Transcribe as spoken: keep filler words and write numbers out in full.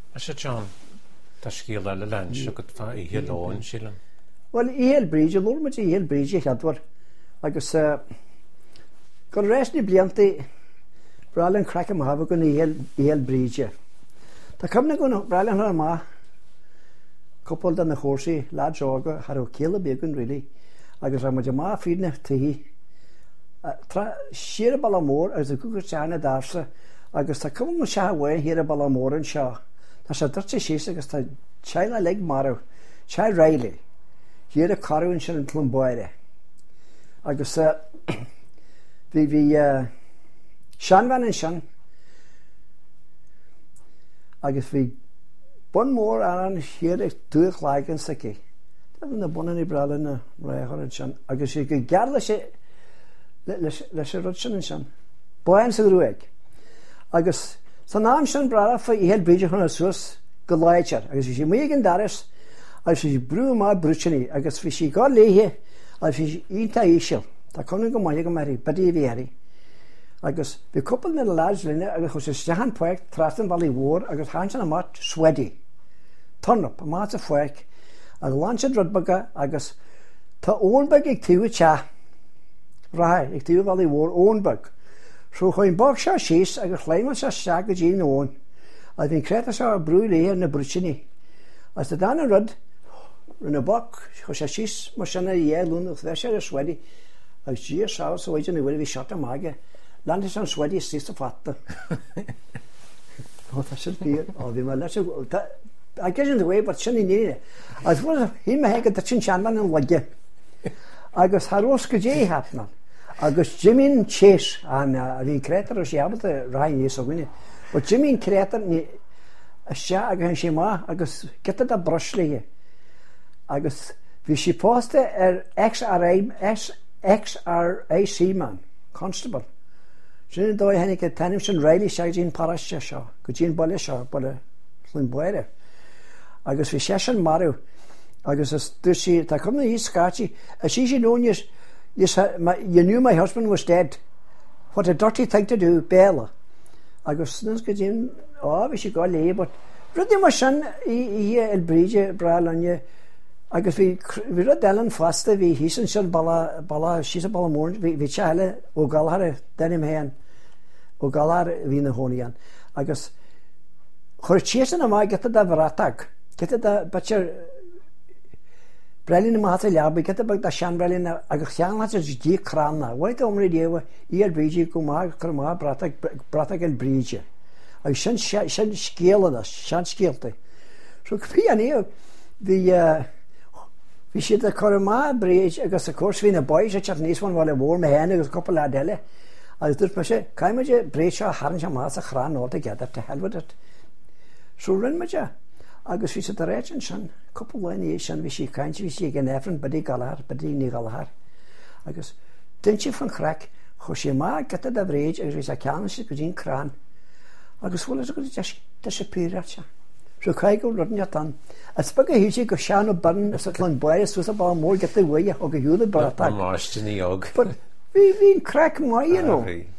Asha John, ta scíal le lein se go fa I helóin sílan. Well, I hel bríide, lúr muid I hel bríide cheadwar. Agus go rest ni blianti bralin crack am hafa gon I hel bríide. Ta cymna gon bralin ar ma couple dan na chórsi, lad joga, har o céla begun, really. Agus ra muid ma frídna tihi. Sier bal amór, agus a gwgur siarna darsa, agus ta cymna siar wein hir a bal amór yn siar. Ta sa dyrti sís agus ta chaila leg marw, chai raili. Hir a carw yn siar yn tlwmboire. Agus fi fi sian fan yn sian. Agus fi bon mór aran hir eich dwych laig yn syci. Dyna na bon yn I bral yn y rhaid yn sian. Agus i gygar leis leis y rod sian yn sian. Boen sydd rwyg. Agus, sa naam sian bral ffa I hel beidio hwn y sws gylaetiar. Agus i si mwy ag yn daris. Agus i si brw ma brwtio ni. Agus fi si gor leihi. Agus fi si un ta eisiau. Ta cwmyn gymai ag ymari. Byddi I fi heri. Agus fi cwpl nid y lads lynne. Agus chos ys jahan pweg. Trastan bali wôr. Agus hansan am at swedi. Turn up. Am at y pweg. Ag lansad rydbyga. Agus ta ownbyg ag tiw y cha. Rai. Ag tiw bali wôr ownbyg. So chwy'n bog siar sys. Agus leimon siar siag y gyn own. A fi'n creta siar brwy lehi yn y brwtio ni. As da dan y ryd. Ryn y bog. Chos siar sys. Mo siar na ie lwn. Wrth ddesiar y swedi. Ag siar siar. So wedyn I wedi fi siarta maga. Landis an swedi sys y ffatta. O, tas yw'r byr. O, fi ma las y... I guess in the way, but sian I nid. As well as hyn ma heg a dachin sianfan yn lygio. Agus haros gydje I hapna. Agus Jimin Chase. An fi'n creator o si abod y rai ni so gwini. But Jimin creator ni... A sia ag hyn si ma. Agus gyda da brusli hi. Agus fi si posta er X R A C man. Constable. Sian doi hynny gyda tanim sy'n reili siag ddyn parasio sio. Gydyn bole sio. Bole llyn boere. Agus fi sesian marw. Agus as dusi, ta cwmna I scachi. As she known yes, yes, you knew my husband was dead. What a dirty thing to do, Bella. Agus nys gydyn, o, fi si go le, but rydym o sian I el brige bral anya. Agus fi ryd elan fasta fi hysan sian bala, bala, sy'n bala morn, fi tia hele o galhar denim hen. O galhar fi na honian. Agus, chwyr chiesan yma gyda da fratag. Gyda da, batcher, brelin yma hata liabu, gyda bag da sian brelin na, agos sian hata di kran na. Waith omri diewa, I el brige gwma, gwma bratag, bratag el brige. Ag sian, sian sgeel yna, sian sgeel ti. So gfi ani, fi, fi sydd y cor yma brige, agos y cwrs fi'n y boi, sy'n chat nis wan wale wôr me hen, agos cwpl adele. Agos dwrs ma se, cael ma je brige o harn sian mas a chran ôl te gyda, te helfod at. So ryn ma je. Agus fi sydd yr edrych yn sian, cwpl wain I sian fi si cain, fi si gen efryn byddi galhar, byddi ni galhar. Agus, dyn si ffyn crac, chos I ma gyda da fred, agos fi sa can sydd gydyn cran. Agus wala sydd gydyn dys y pyr at sian. So cael gwrdd rydyn jatan. As byg a hysi go sian o byrn, as y tlyn boi, as wrth a bal môr gyda wei, o gyhwyd y bratag. Ond mos dyn ni og. But, fi'n crac mwy, you know.